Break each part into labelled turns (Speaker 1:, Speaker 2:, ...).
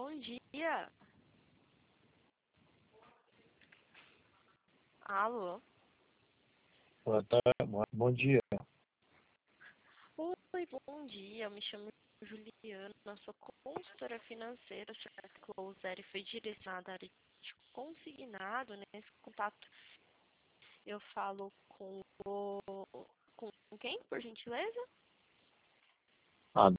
Speaker 1: bom dia. Alô?
Speaker 2: Boa tarde, bom dia.
Speaker 1: Oi, bom dia. Eu me chamo Juliana, sou consultora financeira, certo? Closer e foi direcionada à área de consignado. Nesse contato eu falo com quem, por gentileza?
Speaker 2: Ah,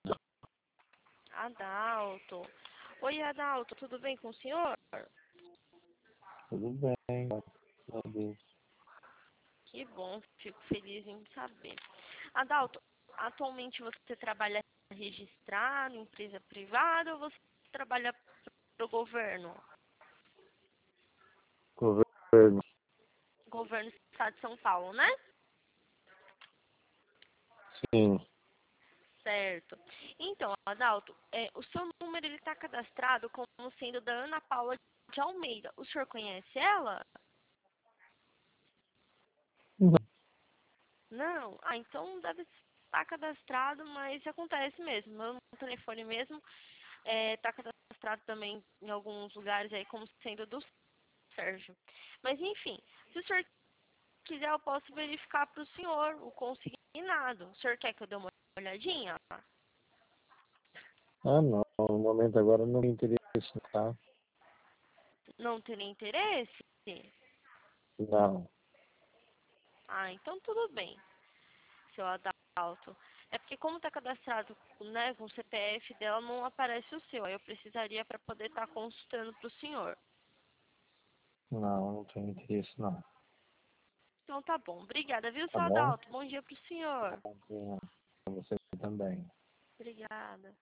Speaker 1: Adalto. Oi, Adalto, tudo bem com o senhor?
Speaker 2: tudo bem, graças a Deus.
Speaker 1: Que bom, fico feliz em saber. Adalto, atualmente você trabalha registrado em empresa privada ou você trabalha para o governo?
Speaker 2: Governo,
Speaker 1: Governo do Estado de São Paulo, né?
Speaker 2: sim.
Speaker 1: Certo. Então, Adalto, o seu número ele está cadastrado como sendo da Ana Paula de Almeida. O senhor conhece ela?
Speaker 2: Não,
Speaker 1: Não? Ah, então deve estar cadastrado, mas acontece mesmo. Meu telefone mesmo está cadastrado também em alguns lugares aí como sendo do Sérgio. Mas enfim, se o senhor quiser, eu posso verificar para o senhor o consignado. O senhor quer que eu dê uma olhadinha?
Speaker 2: não, no momento agora não me interessa, tá?
Speaker 1: Não teria interesse?
Speaker 2: Não,
Speaker 1: Ah, então tudo bem, seu Adalto. É porque como está cadastrado, né, com o CPF dela, não aparece o seu. Aí eu precisaria para poder estar consultando para o senhor.
Speaker 2: não tenho interesse, não.
Speaker 1: Então tá bom. Obrigada, viu,
Speaker 2: Tá
Speaker 1: seu
Speaker 2: bom?
Speaker 1: Adalto? Bom dia para o senhor.
Speaker 2: Pra você também.
Speaker 1: Obrigada.